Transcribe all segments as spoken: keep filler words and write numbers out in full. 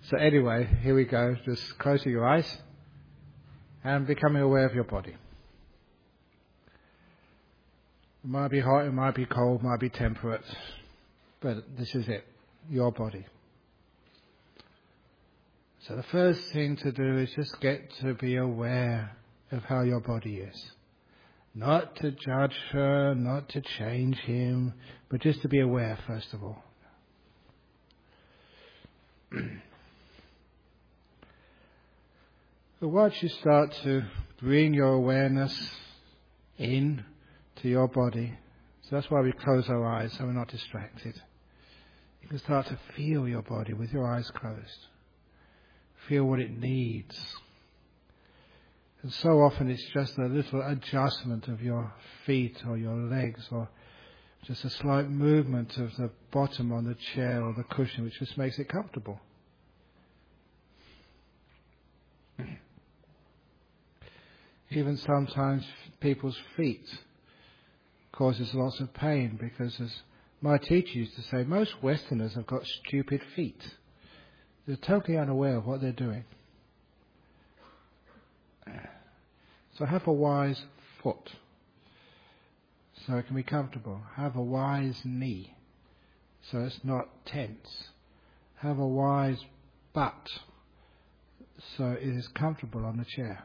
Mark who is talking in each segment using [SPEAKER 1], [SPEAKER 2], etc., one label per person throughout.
[SPEAKER 1] So anyway, here we go. Just closing your eyes and becoming aware of your body. It might be hot, it might be cold, it might be temperate, but this is it, your body. So the first thing to do is just get to be aware of how your body is. Not to judge her, not to change him, but just to be aware first of all. But once you start to bring your awareness in to your body, so that's why we close our eyes, so we're not distracted. You can start to feel your body with your eyes closed. Feel what it needs. And so often it's just a little adjustment of your feet or your legs, or just a slight movement of the bottom on the chair or the cushion, which just makes it comfortable. Even sometimes people's feet causes lots of pain, because as my teacher used to say, most Westerners have got stupid feet. They're totally unaware of what they're doing. So have a wise foot, so it can be comfortable. Have a wise knee, so it's not tense. Have a wise butt, so it is comfortable on the chair.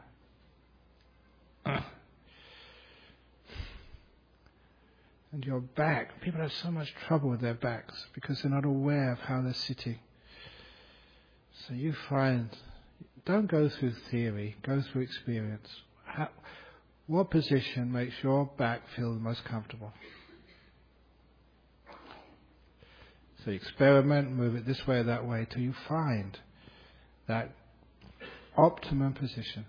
[SPEAKER 1] And your back, people have so much trouble with their backs because they're not aware of how they're sitting. So you find, don't go through theory, go through experience. How, what position makes your back feel the most comfortable? So experiment, move it this way or that way till you find that optimum position.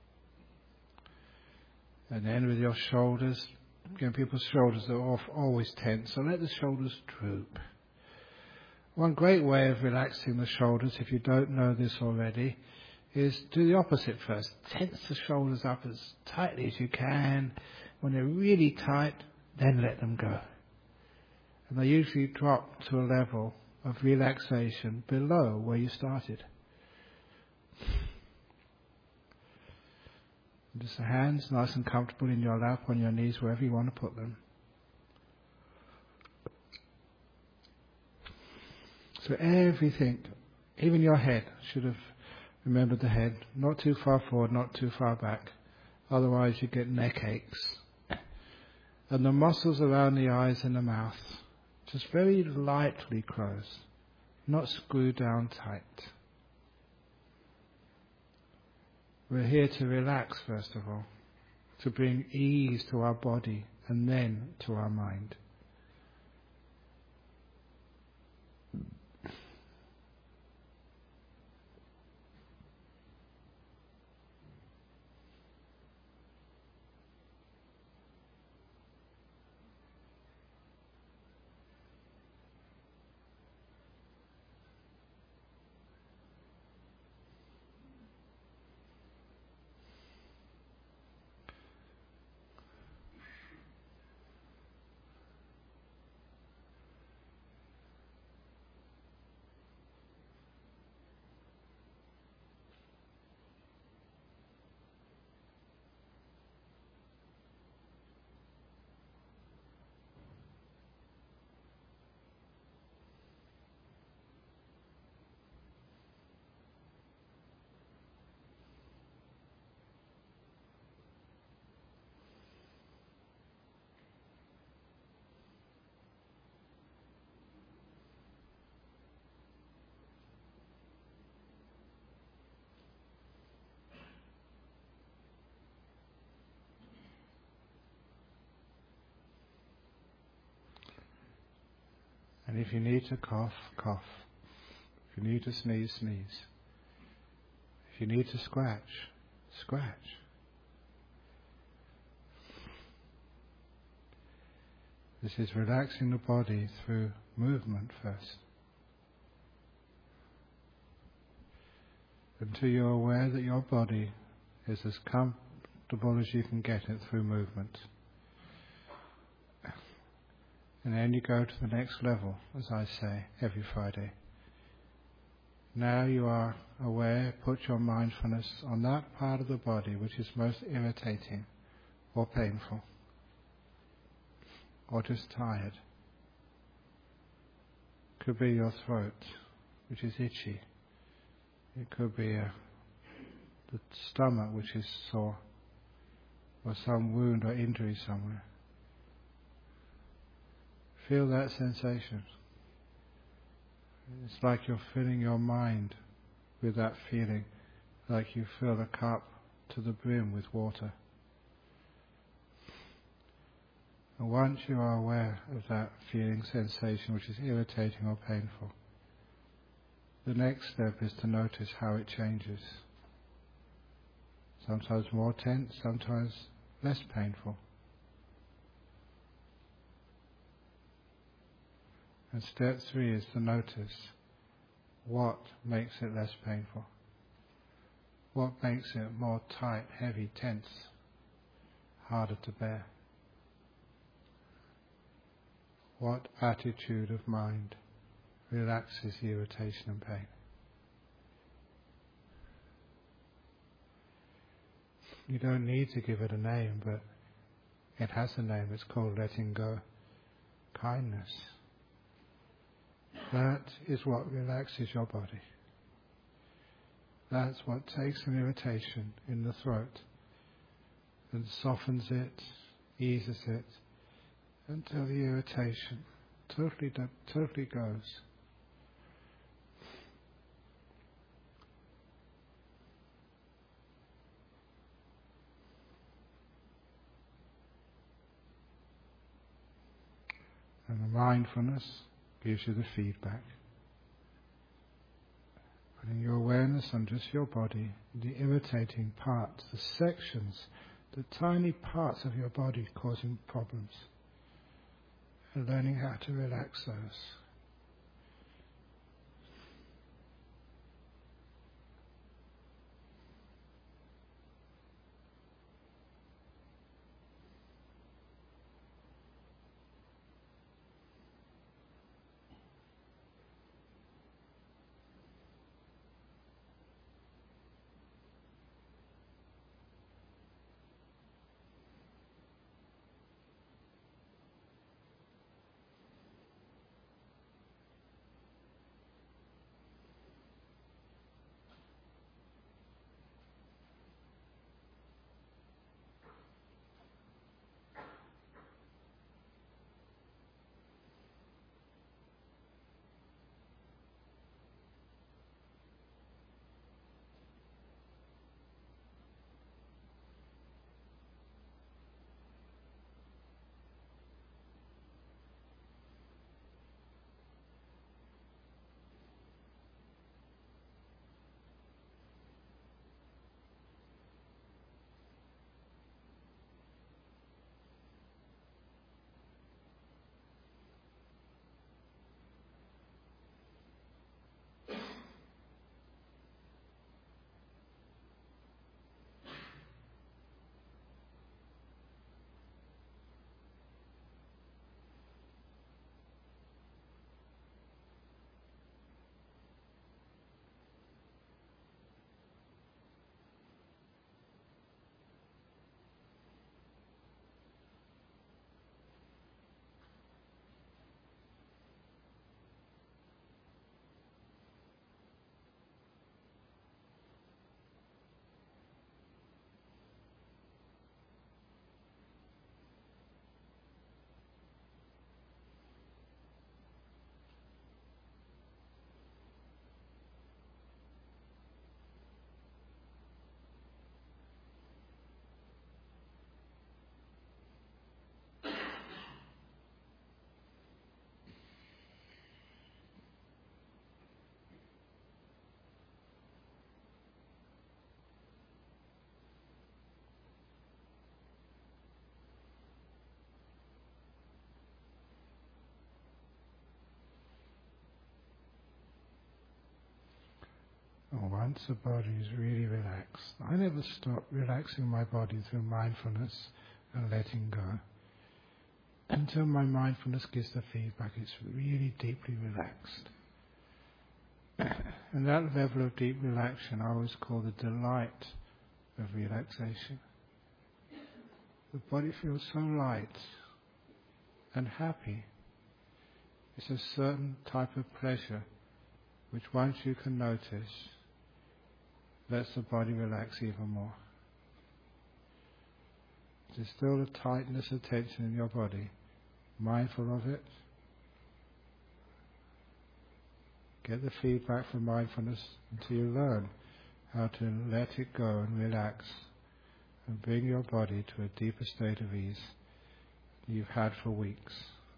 [SPEAKER 1] And then with your shoulders, again, people's shoulders are off, always tense, so let the shoulders droop. One great way of relaxing the shoulders, if you don't know this already, is do the opposite first. Tense the shoulders up as tightly as you can. When they're really tight, then let them go. And they usually drop to a level of relaxation below where you started. Just the hands nice and comfortable in your lap, on your knees, wherever you want to put them. So everything, even your head, should have remembered the head. Not too far forward, not too far back. Otherwise you get neck aches. And the muscles around the eyes and the mouth, just very lightly closed. Not screwed down tight. We're here to relax first of all. To bring ease to our body and then to our mind. And if you need to cough, cough. If you need to sneeze, sneeze. If you need to scratch, scratch. This is relaxing the body through movement first. Until you're aware that your body is as comfortable as you can get it through movement. And then you go to the next level, as I say, every Friday. Now you are aware, put your mindfulness on that part of the body which is most irritating or painful or just tired. Could be your throat, which is itchy. It could be uh, the stomach, which is sore, or some wound or injury somewhere. Feel that sensation. It's like you're filling your mind with that feeling, like you fill a cup to the brim with water. And once you are aware of that feeling, sensation, which is irritating or painful, the next step is to notice how it changes. Sometimes more tense, sometimes less painful. And step three is to notice what makes it less painful. What makes it more tight, heavy, tense, harder to bear. What attitude of mind relaxes the irritation and pain. You don't need to give it a name, but it has a name. It's called letting go. Kindness. That is what relaxes your body. That's what takes an irritation in the throat and softens it, eases it, until the irritation totally, totally goes. And the mindfulness gives you the feedback. Putting your awareness on just your body, the irritating parts, the sections, the tiny parts of your body causing problems, and learning how to relax those. Once the body is really relaxed, I never stop relaxing my body through mindfulness and letting go until my mindfulness gives the feedback it's really deeply relaxed. And that level of deep relaxation I always call the delight of relaxation. The body feels so light and happy. It's a certain type of pleasure which, once you can notice, lets the body relax even more. There's still a tightness of tension in your body. Mindful of it. Get the feedback from mindfulness until you learn how to let it go and relax and bring your body to a deeper state of ease than you've had for weeks.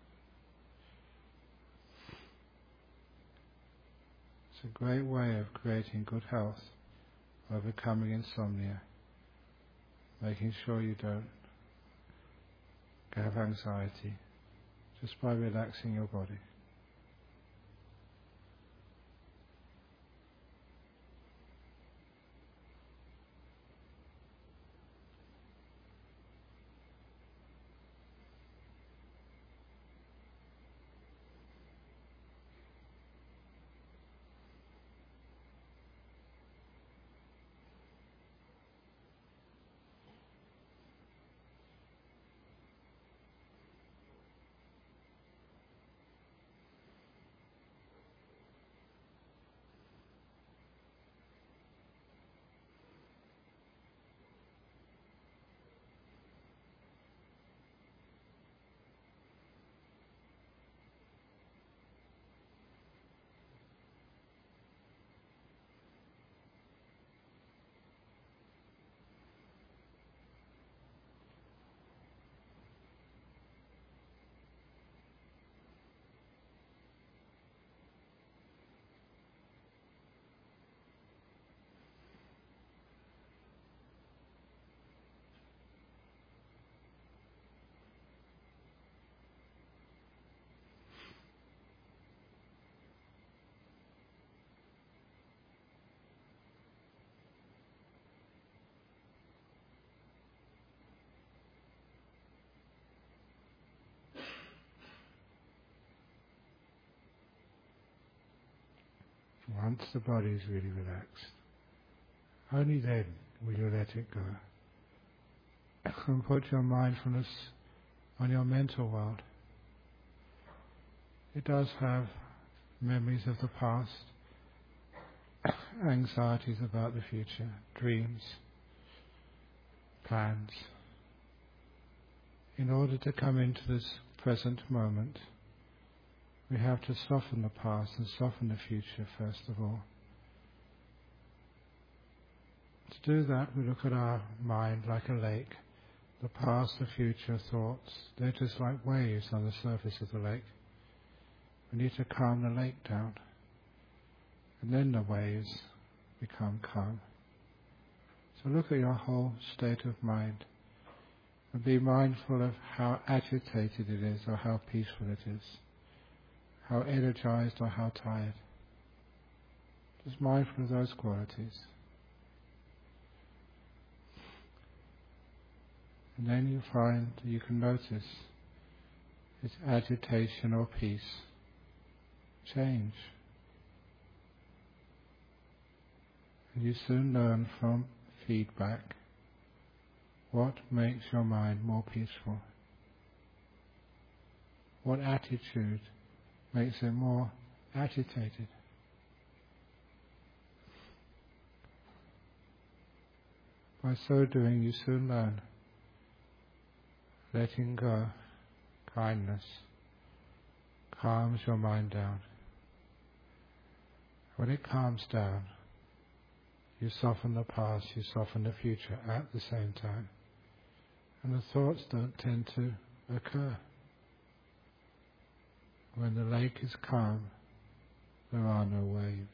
[SPEAKER 1] It's a great way of creating good health, overcoming insomnia, making sure you don't have anxiety, just by relaxing your body. Once the body is really relaxed, only then will you let it go. And put your mindfulness on your mental world. It does have memories of the past, anxieties about the future, dreams, plans. In order to come into this present moment, we have to soften the past and soften the future first of all. To do that, we look at our mind like a lake. The past, the future thoughts, they're just like waves on the surface of the lake. We need to calm the lake down, and then the waves become calm. So look at your whole state of mind and be mindful of how agitated it is or how peaceful it is, how energized or how tired. Just mindful of those qualities. And then you find that you can notice its agitation or peace change. And you soon learn from feedback what makes your mind more peaceful. What attitude makes it more agitated. By so doing, you soon learn. Letting go, kindness, calms your mind down. When it calms down, you soften the past, you soften the future at the same time. And the thoughts don't tend to occur. When the lake is calm, there are no waves.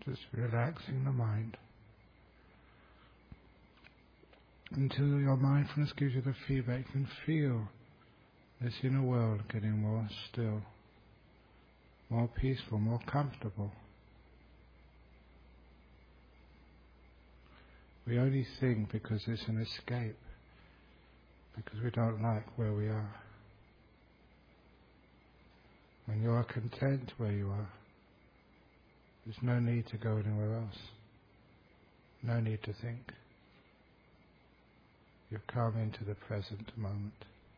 [SPEAKER 1] Just relaxing the mind until your mindfulness gives you the feedback. You can feel this inner world getting more still, more peaceful, more comfortable. We only think because it's an escape, because we don't like where we are. When you are content where you are, there's no need to go anywhere else. No need to think. You've come into the present moment.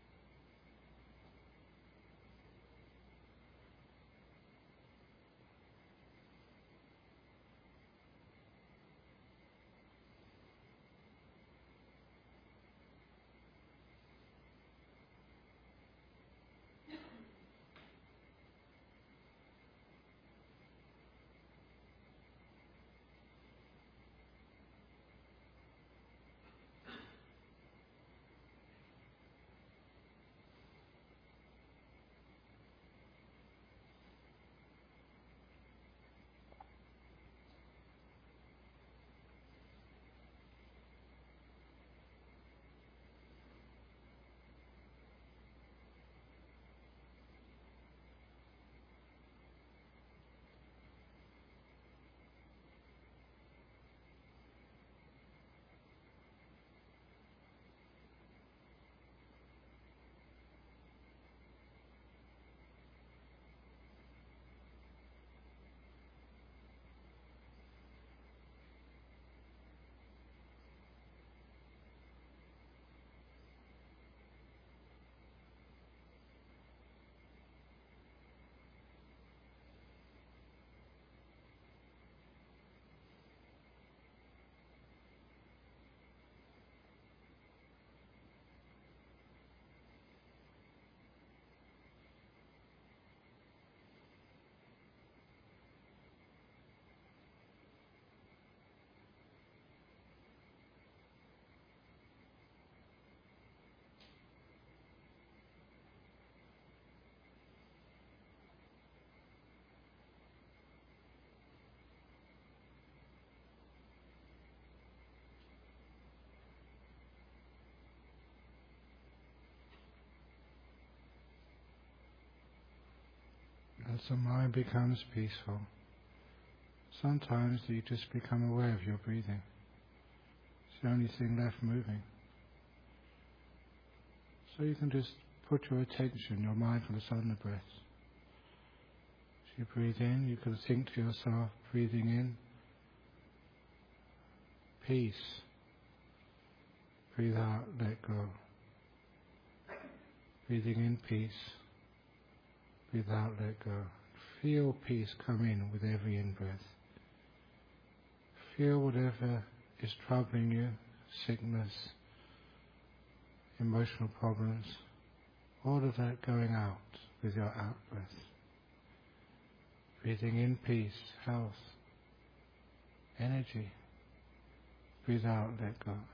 [SPEAKER 1] As the mind becomes peaceful, sometimes you just become aware of your breathing. It's the only thing left moving. So you can just put your attention, your mindfulness on the breath. As you breathe in, you can think to yourself, breathing in, peace. Breathe out, let go. Breathing in, peace. Breathe out, let go. Feel peace come in with every in-breath. Feel whatever is troubling you, sickness, emotional problems, all of that going out with your out-breath. Breathing in peace, health, energy. Breathe out, let go.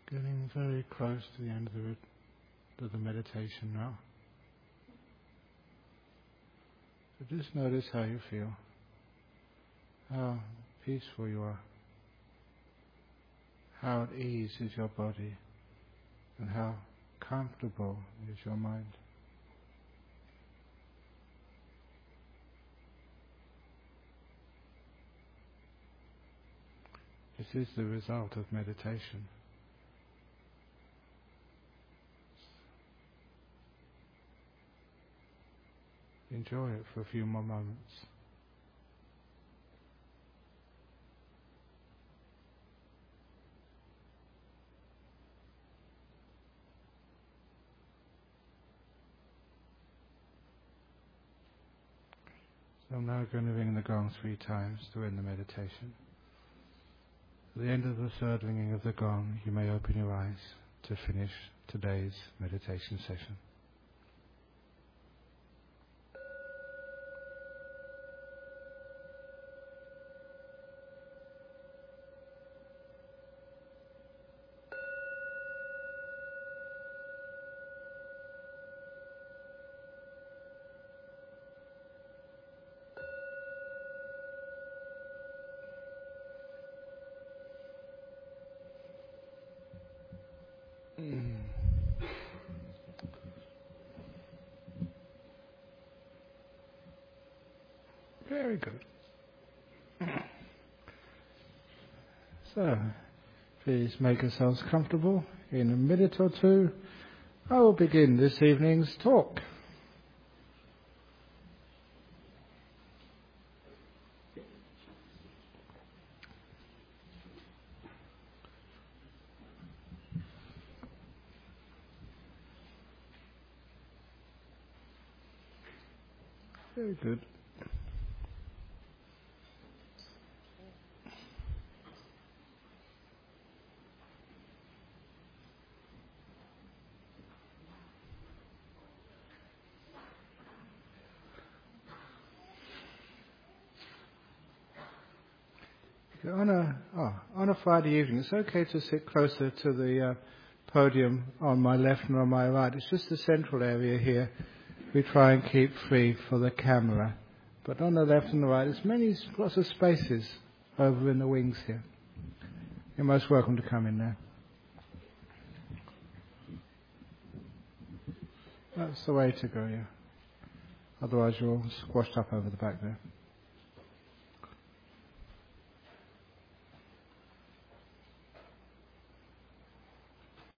[SPEAKER 1] Getting very close to the end of the, of the meditation now. So just notice how you feel, how peaceful you are, how at ease is your body, and how comfortable is your mind. This is the result of meditation. Enjoy it for a few more moments. So I'm now going to ring the gong three times to end the meditation. At the end of the third ringing of the gong, you may open your eyes to finish today's meditation session. Mm. Very good. So, please make yourselves comfortable. In a minute or two, I will begin this evening's talk. Very good. On a, oh, on a Friday evening, it's okay to sit closer to the uh, podium on my left and on my right. It's just the central area here we try and keep free for the camera. But on the left and the right, there's many, lots of spaces over in the wings here. You're most welcome to come in there. That's the way to go, yeah. Otherwise you're all squashed up over the back there.